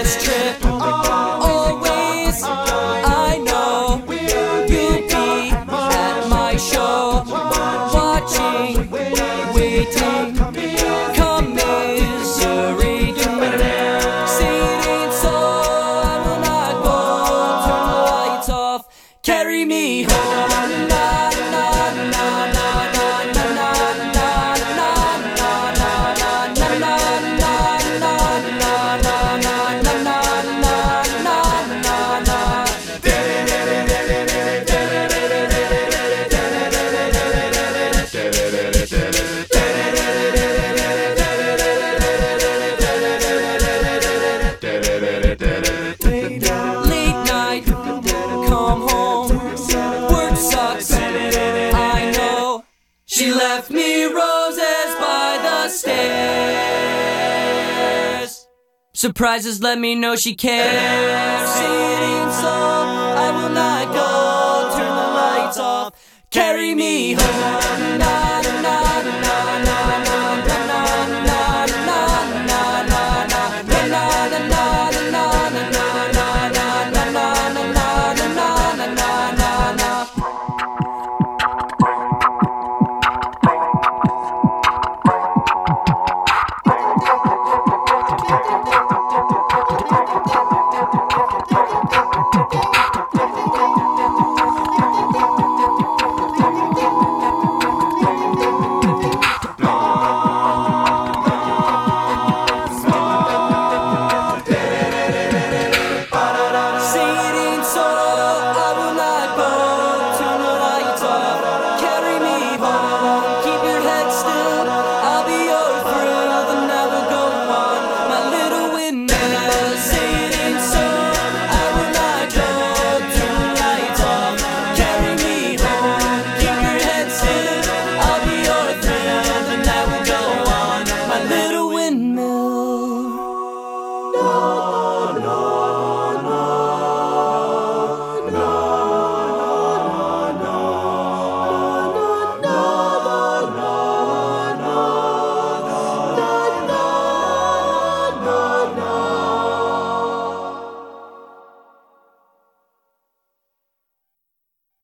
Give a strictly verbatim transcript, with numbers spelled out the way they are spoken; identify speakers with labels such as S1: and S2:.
S1: best trip. Always, I know you'll be at my show, watching, waiting, commiserating, sitting, so I will not go. Turn the lights off, carry me home. Na, na, na, na, na, na, na, na, na, na, na, na, na, na, na, late night, come home, work sucks, I know. She left me roses by the stairs. Surprises let me know she cares. Sitting so I will not go. Turn the lights off, carry me home.